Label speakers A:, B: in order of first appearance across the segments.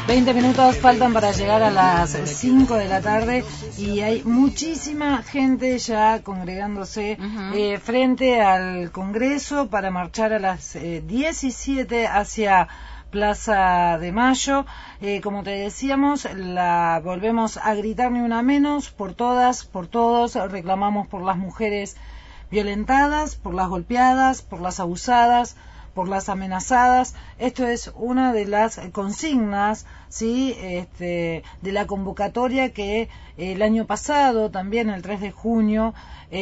A: 20 minutos faltan para llegar a las 5 de la tarde y hay muchísima gente ya congregándose frente al Congreso para marchar a las 17 hacia Plaza de Mayo. Como te decíamos, la volvemos a gritar ni una menos, por todas, por todos. Reclamamos por las mujeres violentadas, por las golpeadas, por las abusadas, por las amenazadas. Esto es una de las consignas, sí, de la convocatoria que el año pasado, también el 3 de junio,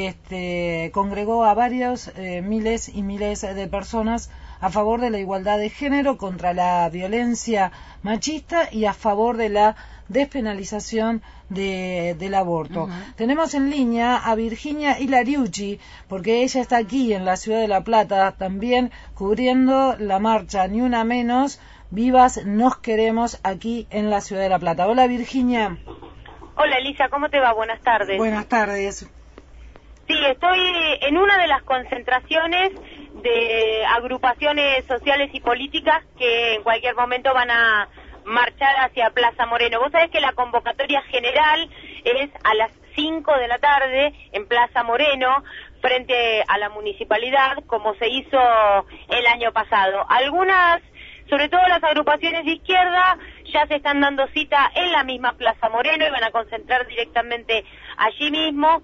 A: congregó a varios miles y miles de personas a favor de la igualdad de género, contra la violencia machista y a favor de la despenalización del aborto. Tenemos en línea a Virginia Ilariucci, porque ella está aquí en la ciudad de La Plata, también cubriendo la marcha Ni Una Menos, Vivas Nos Queremos, aquí en la ciudad de La Plata. Hola, Virginia.
B: Hola, Elisa, ¿cómo te va? Buenas tardes.
A: Buenas tardes.
B: Sí, estoy en una de las concentraciones de agrupaciones sociales y políticas que en cualquier momento van a marchar hacia Plaza Moreno. Vos sabés que la convocatoria general es a las 5 de la tarde en Plaza Moreno, frente a la municipalidad, como se hizo el año pasado. Algunas, sobre todo las agrupaciones de izquierda, ya se están dando cita en la misma Plaza Moreno y van a concentrar directamente allí mismo.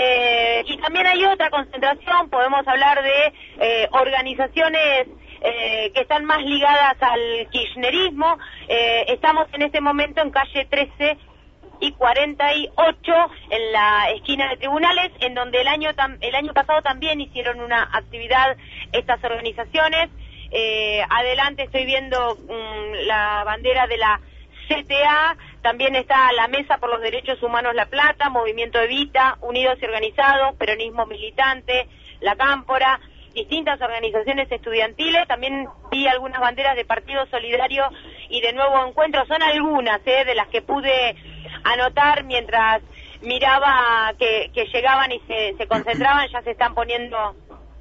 B: Y también hay otra concentración, podemos hablar de organizaciones que están más ligadas al kirchnerismo. Estamos en este momento en calle 13 y 48, en la esquina de Tribunales, en donde el año pasado también hicieron una actividad estas organizaciones. Adelante estoy viendo la bandera de la CTA, también está la Mesa por los Derechos Humanos La Plata, Movimiento Evita, Unidos y Organizados, Peronismo Militante, La Cámpora, distintas organizaciones estudiantiles. También vi algunas banderas de Partido Solidario y de Nuevo Encuentro. Son algunas de las que pude anotar mientras miraba que llegaban y se concentraban. Ya se están poniendo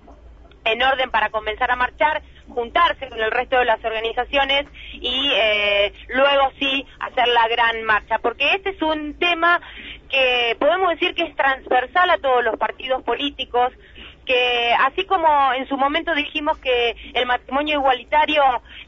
B: en orden para comenzar a marchar, juntarse con el resto de las organizaciones y luego sí hacer la gran marcha, porque este es un tema que podemos decir que es transversal a todos los partidos políticos, que así como en su momento dijimos que el matrimonio igualitario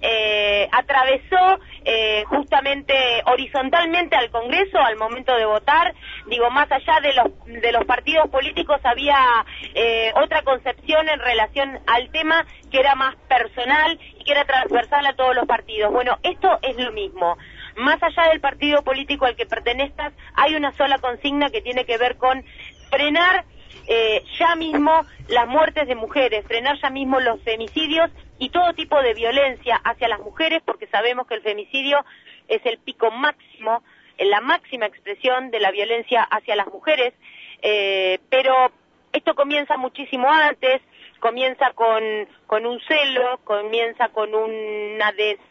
B: atravesó justamente horizontalmente al Congreso al momento de votar, digo, más allá de los partidos políticos había otra concepción en relación al tema que era más personal y que era transversal a todos los partidos. Bueno, esto es lo mismo. Más allá del partido político al que pertenezcas, hay una sola consigna que tiene que ver con frenar ya mismo las muertes de mujeres, frenar ya mismo los femicidios y todo tipo de violencia hacia las mujeres, porque sabemos que el femicidio es el pico máximo, la máxima expresión de la violencia hacia las mujeres, pero esto comienza muchísimo antes, comienza con un celo, comienza con una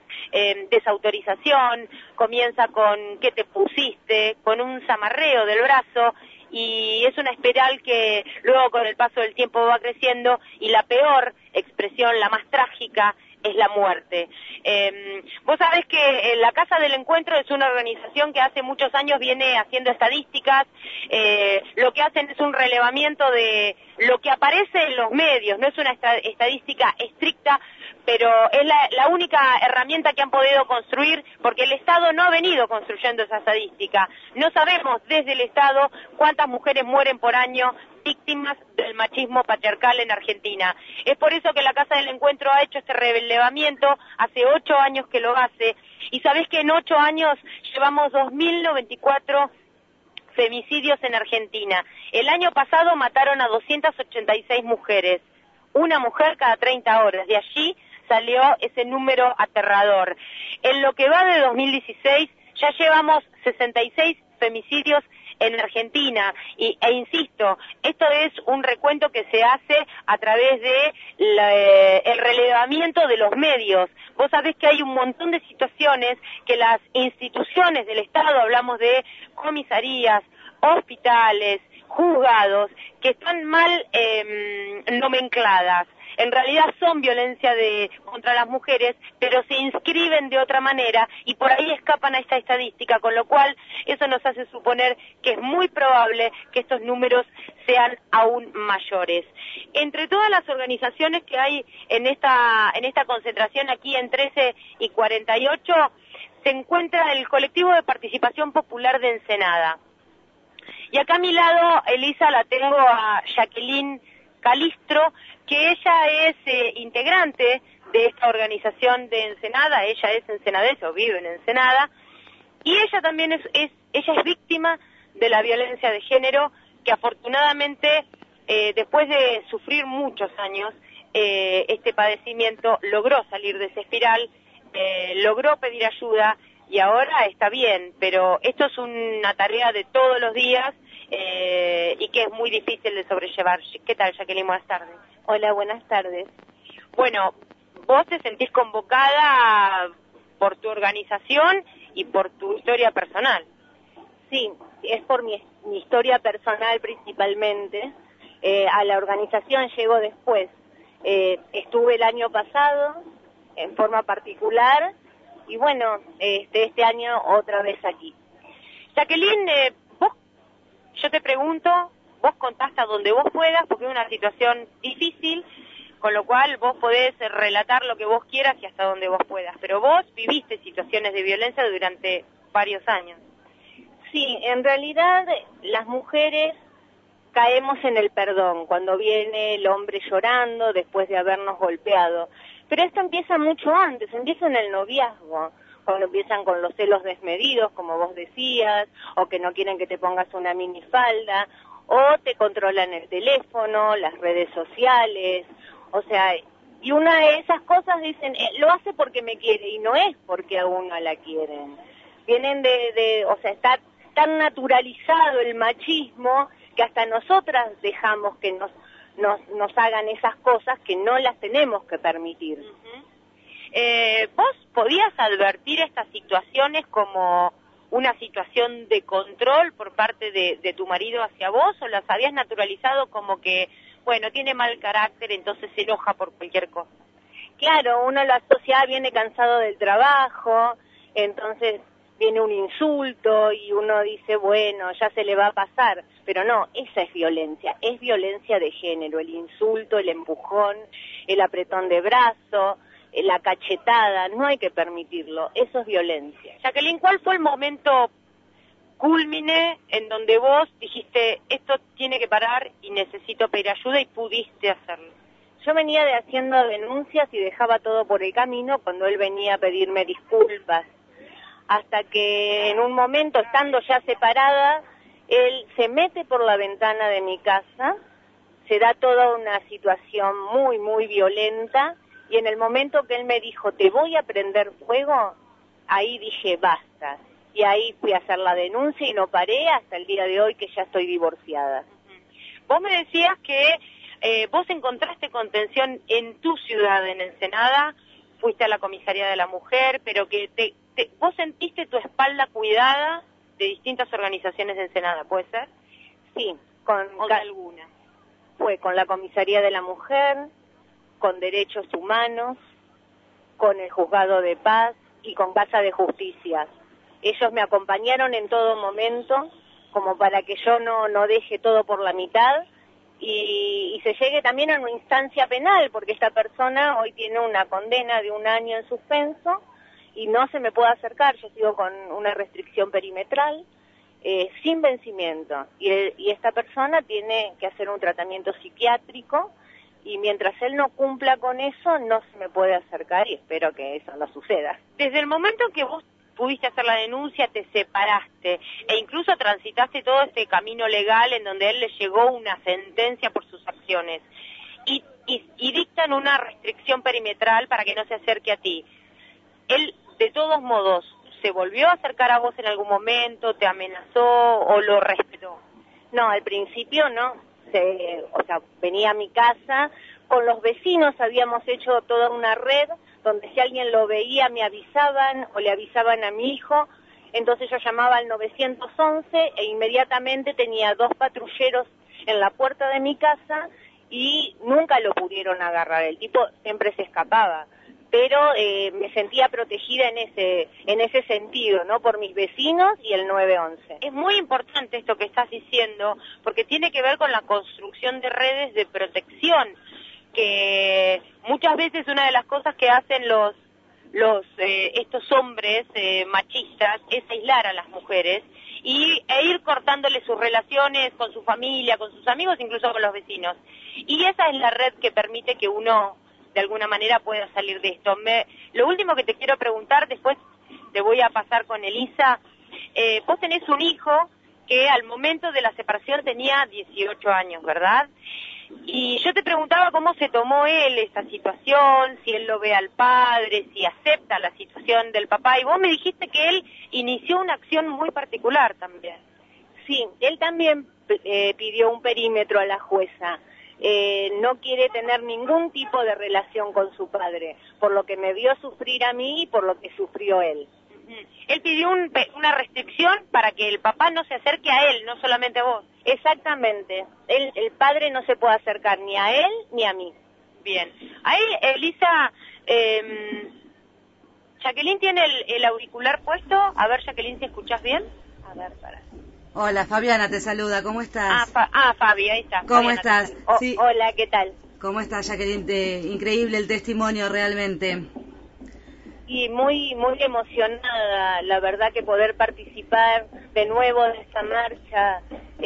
B: desautorización, comienza con qué te pusiste, con un zamarreo del brazo, y es una espiral que luego con el paso del tiempo va creciendo y la peor expresión, la más trágica, es la muerte. Vos sabés que la Casa del Encuentro es una organización que hace muchos años viene haciendo estadísticas. Lo que hacen es un relevamiento de lo que aparece en los medios, no es una estadística estricta, pero es la única herramienta que han podido construir, porque el Estado no ha venido construyendo esa estadística. No sabemos desde el Estado cuántas mujeres mueren por año víctimas del machismo patriarcal en Argentina. Es por eso que la Casa del Encuentro ha hecho este relevamiento, hace 8 años que lo hace, y sabés que en 8 años llevamos 2.094 femicidios en Argentina. El año pasado mataron a 286 mujeres, una mujer cada 30 horas, de allí salió ese número aterrador. En lo que va de 2016 ya llevamos 66 femicidios en Argentina, e insisto, esto es un recuento que se hace a través de el relevamiento de los medios. Vos sabés que hay un montón de situaciones que las instituciones del Estado, hablamos de comisarías, hospitales, juzgados, que están mal nomencladas. En realidad son violencia contra las mujeres, pero se inscriben de otra manera y por ahí escapan a esta estadística, con lo cual eso nos hace suponer que es muy probable que estos números sean aún mayores. Entre todas las organizaciones que hay en esta concentración aquí en 13 y 48, se encuentra el Colectivo de Participación Popular de Ensenada. Y acá a mi lado, Elisa, la tengo a Jacqueline Calistro, que ella es integrante de esta organización de Ensenada. Ella es ensenadesa o vive en Ensenada, y ella también ella es víctima de la violencia de género, que afortunadamente, después de sufrir muchos años este padecimiento, logró salir de esa espiral, logró pedir ayuda y ahora está bien, pero esto es una tarea de todos los días y que es muy difícil de sobrellevar. ¿Qué tal, Jacqueline? Buenas tardes.
C: Hola, buenas tardes.
B: Bueno, vos te sentís convocada por tu organización y por tu historia personal.
C: Sí, es por mi historia personal principalmente. A la organización llegó después. Estuve el año pasado en forma particular y bueno, este año otra vez aquí.
B: Jacqueline, yo te pregunto, vos contás hasta donde vos puedas, porque es una situación difícil, con lo cual vos podés relatar lo que vos quieras y hasta donde vos puedas, pero vos viviste situaciones de violencia durante varios años.
C: Sí, en realidad las mujeres caemos en el perdón cuando viene el hombre llorando después de habernos golpeado, pero esto empieza mucho antes, empieza en el noviazgo, cuando empiezan con los celos desmedidos, como vos decías, o que no quieren que te pongas una minifalda, o te controlan el teléfono, las redes sociales, o sea, y una de esas cosas dicen, lo hace porque me quiere, y no es porque a uno la quieren. Vienen o sea, está tan naturalizado el machismo que hasta nosotras dejamos que nos hagan esas cosas que no las tenemos que permitir.
B: Uh-huh. ¿Vos podías advertir estas situaciones como una situación de control por parte de tu marido hacia vos, o las habías naturalizado como que, bueno, tiene mal carácter, entonces se enoja por cualquier cosa?
C: Claro, uno lo asocia, viene cansado del trabajo, entonces viene un insulto y uno dice, bueno, ya se le va a pasar, pero no, esa es violencia de género, el insulto, el empujón, el apretón de brazo, la cachetada, no hay que permitirlo, eso es violencia.
B: Jacqueline, ¿cuál fue el momento cúlmine en donde vos dijiste, esto tiene que parar y necesito pedir ayuda, y pudiste hacerlo?
C: Yo venía haciendo denuncias y dejaba todo por el camino cuando él venía a pedirme disculpas, hasta que en un momento, estando ya separada, él se mete por la ventana de mi casa, se da toda una situación muy, muy violenta, y en el momento que él me dijo, te voy a prender fuego, ahí dije, basta. Y ahí fui a hacer la denuncia y no paré hasta el día de hoy, que ya estoy divorciada.
B: Vos me decías que vos encontraste contención en tu ciudad, en Ensenada, fuiste a la comisaría de la mujer, pero que vos sentiste tu espalda cuidada de distintas organizaciones de Ensenada, ¿puede ser?
C: Sí,
B: con alguna.
C: Fue con la comisaría de la mujer, con Derechos Humanos, con el Juzgado de Paz y con Casa de Justicia. Ellos me acompañaron en todo momento, como para que yo no deje todo por la mitad, y se llegue también a una instancia penal, porque esta persona hoy tiene una condena de 1 año en suspenso, y no se me puede acercar, yo sigo con una restricción perimetral, sin vencimiento, y esta persona tiene que hacer un tratamiento psiquiátrico, y mientras él no cumpla con eso, no se me puede acercar, y espero que eso no suceda.
B: Desde el momento que vos pudiste hacer la denuncia, te separaste, e incluso transitaste todo este camino legal en donde a él le llegó una sentencia por sus acciones, y dictan una restricción perimetral para que no se acerque a ti. Él, de todos modos, ¿se volvió a acercar a vos en algún momento, te amenazó o lo respetó?
C: No, al principio no. O sea, venía a mi casa, con los vecinos habíamos hecho toda una red, donde si alguien lo veía me avisaban o le avisaban a mi hijo, entonces yo llamaba al 911 e inmediatamente tenía 2 patrulleros en la puerta de mi casa y nunca lo pudieron agarrar. El tipo siempre se escapaba, pero me sentía protegida en ese sentido, ¿no? Por mis vecinos y el 911.
B: Es muy importante esto que estás diciendo, porque tiene que ver con la construcción de redes de protección, que muchas veces una de las cosas que hacen estos hombres machistas es aislar a las mujeres e ir cortándole sus relaciones con su familia, con sus amigos, incluso con los vecinos. Y esa es la red que permite que uno de alguna manera pueda salir de esto. Lo último que te quiero preguntar, después te voy a pasar con Elisa, vos tenés un hijo que al momento de la separación tenía 18 años, ¿verdad? Y yo te preguntaba cómo se tomó él esta situación, si él lo ve al padre, si acepta la situación del papá, y vos me dijiste que él inició una acción muy particular también.
C: Sí, él también pidió un perímetro a la jueza. No quiere tener ningún tipo de relación con su padre, por lo que me vio sufrir a mí y por lo que sufrió él.
B: Él pidió una restricción para que el papá no se acerque a él, no solamente a vos.
C: Exactamente. El padre no se puede acercar ni a él ni a mí.
B: Bien. Ahí, Elisa, Jacqueline tiene el auricular puesto. A ver, Jacqueline, si escuchás bien. A ver, para.
D: Hola, Fabiana te saluda, ¿cómo estás?
B: Fabi, ahí está.
D: ¿Cómo
B: Fabiana,
D: estás?
C: Sí. Hola, ¿qué tal?
D: ¿Cómo estás, Jacqueline? Increíble el testimonio, realmente.
C: Y muy emocionada, la verdad, que poder participar de nuevo de esta marcha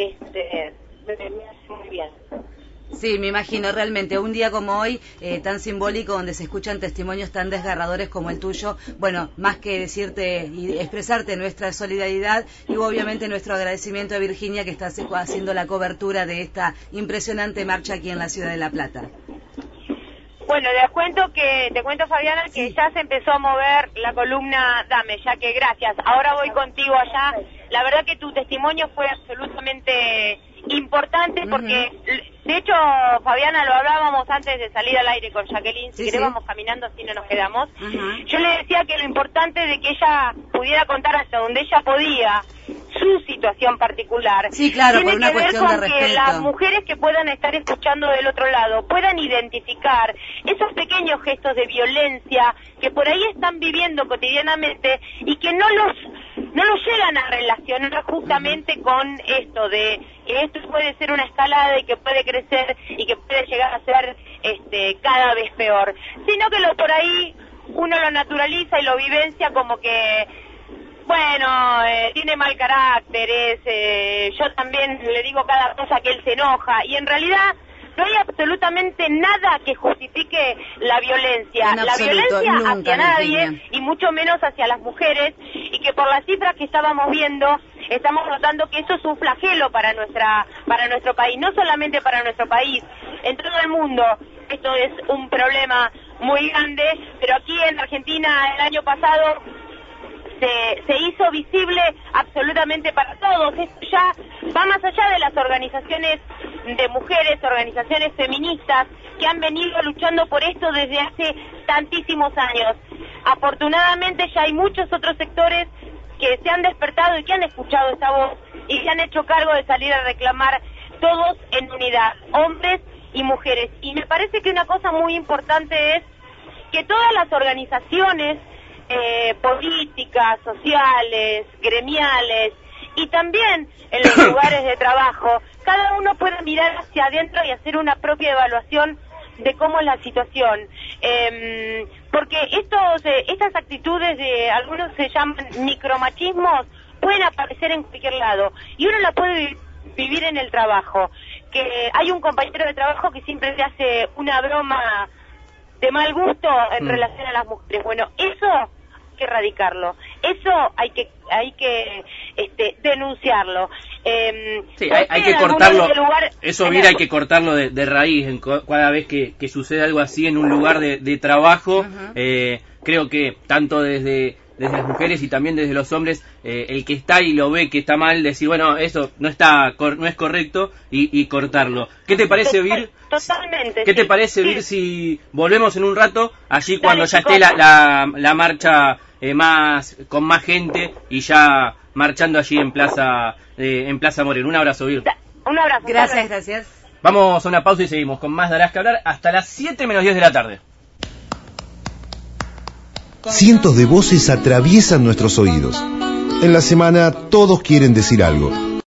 C: me hace muy bien.
D: Sí, me imagino, realmente, un día como hoy, tan simbólico, donde se escuchan testimonios tan desgarradores como el tuyo, bueno, más que decirte y expresarte nuestra solidaridad y obviamente nuestro agradecimiento a Virginia, que está haciendo la cobertura de esta impresionante marcha aquí en la ciudad de La Plata.
B: Bueno, te cuento, Fabiana, que ya se empezó a mover la columna Dame, ya que gracias. Ahora voy contigo allá. La verdad que tu testimonio fue absolutamente importante porque, de hecho, Fabiana, lo hablábamos antes de salir al aire con Jacqueline, si querés vamos caminando, así no nos quedamos. Yo le decía que lo importante de que ella pudiera contar hasta donde ella podía su situación particular.
D: Sí, claro,
B: tiene
D: por una
B: que ver
D: cuestión
B: con
D: de
B: que
D: respeto.
B: las mujeres que puedan estar escuchando del otro lado puedan identificar esos pequeños gestos de violencia que por ahí están viviendo cotidianamente y que no los llegan a relacionar justamente con esto de que esto puede ser una escalada y que puede crecer y que puede llegar a ser cada vez peor, sino que por ahí uno lo naturaliza y lo vivencia como que bueno, tiene mal carácter, yo también le digo cada cosa que él se enoja, y en realidad no hay absolutamente nada que justifique la violencia. La violencia hacia nadie, y mucho menos hacia las mujeres, y que por las cifras que estábamos viendo, estamos notando que eso es un flagelo para nuestro país, no solamente para nuestro país, en todo el mundo. Esto es un problema muy grande, pero aquí en Argentina el año pasado se hizo visible absolutamente para todos. Esto ya va más allá de las organizaciones de mujeres, organizaciones feministas que han venido luchando por esto desde hace tantísimos años. Afortunadamente ya hay muchos otros sectores que se han despertado y que han escuchado esta voz y se han hecho cargo de salir a reclamar, todos en unidad, hombres y mujeres. Y me parece que una cosa muy importante es que todas las organizaciones políticas, sociales, gremiales y también en los lugares de trabajo, cada uno puede mirar hacia adentro y hacer una propia evaluación de cómo es la situación, porque estas actitudes de algunos se llaman micromachismos, pueden aparecer en cualquier lado y uno la puede vivir en el trabajo, que hay un compañero de trabajo que siempre te hace una broma de mal gusto en relación a las mujeres. Bueno, eso hay que erradicarlo, eso hay que denunciarlo.
E: Sí, hay que cortarlo, eso mira, hay que cortarlo de raíz. Cada vez que sucede algo así en un lugar de trabajo, creo que tanto desde las mujeres y también desde los hombres, el que está y lo ve que está mal, decir, bueno, eso no es correcto y cortarlo. ¿Qué te parece, Vir?
B: Totalmente.
E: ¿Qué te parece, Vir, si volvemos en un rato, allí cuando ya esté la marcha con más gente y ya marchando allí en Plaza Moreno? Un abrazo, Vir.
B: Un abrazo.
D: Gracias.
E: Vamos a una pausa y seguimos con más Darás que hablar hasta las 7 menos 10 de la tarde.
F: Cientos de voces atraviesan nuestros oídos. En la semana todos quieren decir algo.